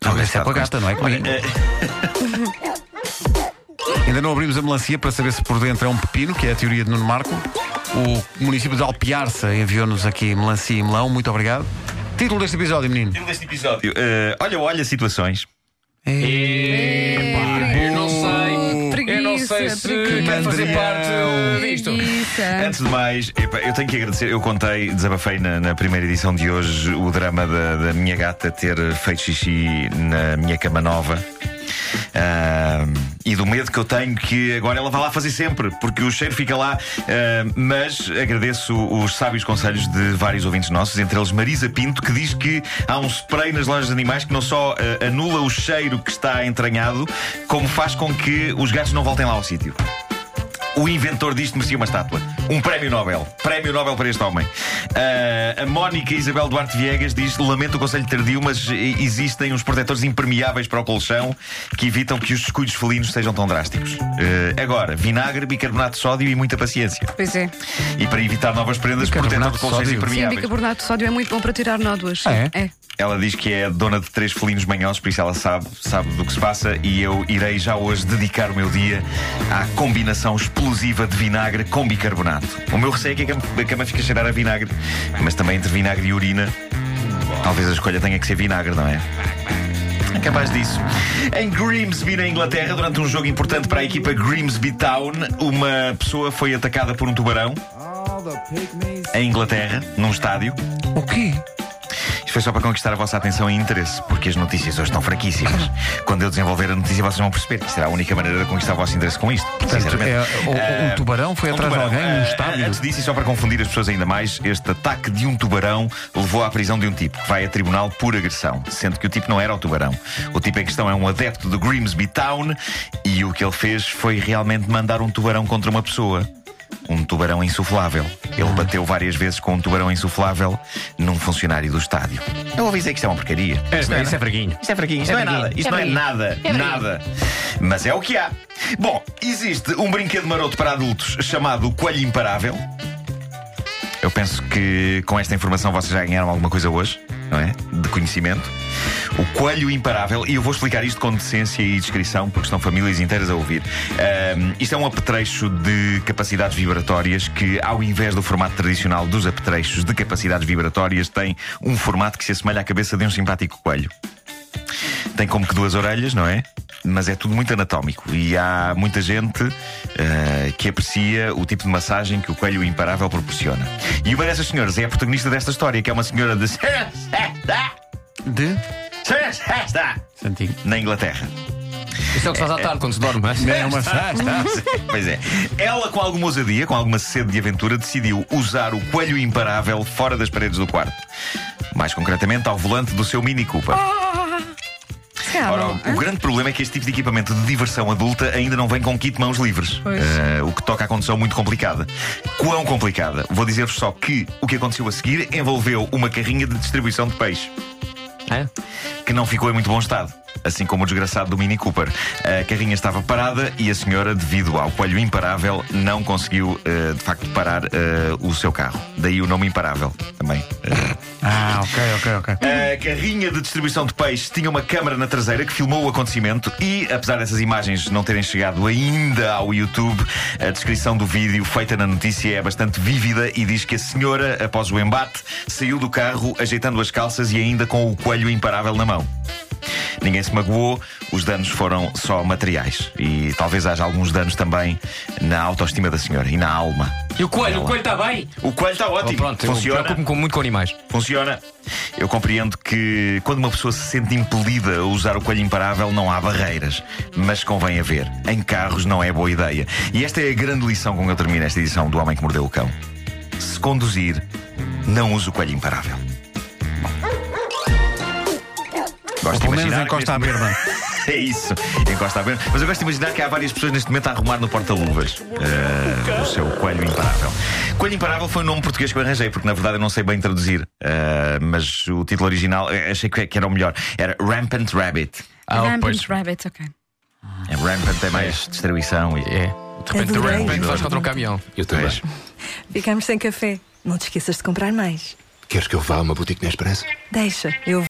Estou Não, essa é com a gata, não é comigo. Ainda não abrimos a melancia para saber se por dentro é um pepino, que é a teoria de Nuno Marco. O município de Alpiarça enviou-nos aqui melancia e melão. Muito obrigado. Título deste episódio, menino. Título deste episódio. Olha situações. Eu não sei se quer fazer parte disto. Antes de mais, eu tenho que agradecer. Eu desabafei na primeira edição de hoje o drama da minha gata ter feito xixi na minha cama nova. E do medo que eu tenho que agora ela vá lá fazer sempre, porque o cheiro fica lá. Mas agradeço os sábios conselhos de vários ouvintes nossos, entre eles Marisa Pinto, que diz que há um spray nas lojas de animais que não só anula o cheiro que está entranhado, como faz com que os gatos não voltem lá ao sítio. O inventor disto merecia uma estátua. Um prémio Nobel. Prémio Nobel para este homem. A Mónica Isabel Duarte Viegas diz: lamento o conselho tardio, mas existem uns protetores impermeáveis para o colchão que evitam que os descuidos felinos sejam tão drásticos. Agora, vinagre, bicarbonato de sódio e muita paciência. Pois é. E para evitar novas prendas, protetor de colchões Sim, impermeáveis. bicarbonato de sódio é muito bom para tirar nódoas. É? Ela diz que é dona de 3 felinos manhosos, por isso ela sabe do que se passa. E eu irei já hoje dedicar o meu dia à combinação explosiva de vinagre com bicarbonato. O meu receio é que a cama fique a cheirar a vinagre, mas também entre vinagre e urina, talvez a escolha tenha que ser vinagre, não é? É capaz disso. Em Grimsby, na Inglaterra, durante um jogo importante para a equipa Grimsby Town, uma pessoa foi atacada por um tubarão. Em Inglaterra, num estádio. O quê? Isto foi só para conquistar a vossa atenção e interesse, porque as notícias hoje estão fraquíssimas. Quando eu desenvolver a notícia, vocês vão perceber que será a única maneira de conquistar o vosso interesse com isto. Portanto, um tubarão foi atrás de alguém num estádio. Antes disso, e só para confundir as pessoas ainda mais, este ataque de um tubarão levou à prisão de um tipo que vai a tribunal por agressão, sendo que o tipo não era o tubarão. O tipo em questão é um adepto de Grimsby Town e o que ele fez foi realmente mandar um tubarão contra uma pessoa. Um tubarão insuflável. Ele bateu várias vezes com um tubarão insuflável num funcionário do estádio. Eu ouvi dizer que isto é uma porcaria. Isso é fraquinho. Isto é fraquinho. Isto não é nada. Isto não é nada. Nada. Mas é o que há. Bom, existe um brinquedo maroto para adultos chamado Coelho Imparável. Eu penso que com esta informação vocês já ganharam alguma coisa hoje, não é? De conhecimento. O Coelho Imparável, e eu vou explicar isto com decência e descrição, porque estão famílias inteiras a ouvir. Isto é um apetrecho de capacidades vibratórias que, ao invés do formato tradicional dos apetrechos de capacidades vibratórias, tem um formato que se assemelha à cabeça de um simpático coelho. Tem como que 2 orelhas, não é? Mas é tudo muito anatómico. E há muita gente que aprecia o tipo de massagem que o Coelho Imparável proporciona. E uma dessas senhoras é a protagonista desta história, que é uma senhora de Santinho. na Inglaterra. Isso é o que se faz à tarde quando se dorme. É uma Pois é. Ela, com alguma ousadia, com alguma sede de aventura, decidiu usar o Coelho Imparável fora das paredes do quarto. Mais concretamente, ao volante do seu Mini Cooper. Ora, o grande problema é que este tipo de equipamento de diversão adulta ainda não vem com kit mãos livres. O que toca a condição muito complicada. Quão complicada? Vou dizer-vos só que o que aconteceu a seguir envolveu uma carrinha de distribuição de peixe. Que não ficou em muito bom estado, assim como o desgraçado do Mini Cooper. A carrinha estava parada e a senhora, devido ao Coelho Imparável, não conseguiu de facto parar o seu carro. Daí o nome Imparável também. Ok. A carrinha de distribuição de peixe tinha uma câmara na traseira que filmou o acontecimento e, apesar dessas imagens não terem chegado ainda ao YouTube, a descrição do vídeo feita na notícia é bastante vívida e diz que a senhora, após o embate, saiu do carro ajeitando as calças e ainda com o Coelho Imparável na mão. Ninguém se magoou, os danos foram só materiais. E talvez haja alguns danos também na autoestima da senhora e na alma. E o coelho? O coelho está bem? O coelho está ótimo. Pronto, funciona. Eu preocupo-me muito com animais. Funciona. Eu compreendo que quando uma pessoa se sente impelida a usar o Coelho Imparável não há barreiras. Mas convém haver. Em carros não é boa ideia. E esta é a grande lição com que eu termino esta edição do Homem que Mordeu o Cão. Se conduzir, não use o Coelho Imparável. Ou pelo menos encosta à berma. É isso, encosta à berma. Mas eu gosto de imaginar que há várias pessoas neste momento a arrumar no porta-luvas o seu Coelho Imparável. Coelho Imparável foi um nome português que eu arranjei, porque na verdade eu não sei bem traduzir. Mas o título original achei que era o melhor. Era Rampant Rabbit. Rampant Rabbit, ok. Rampant é mais distribuição. De repente, Adorei. vais contra um caminhão. Eu também. Ficamos sem café. Não te esqueças de comprar mais. Queres que eu vá a uma boutique Nespresso? Deixa, eu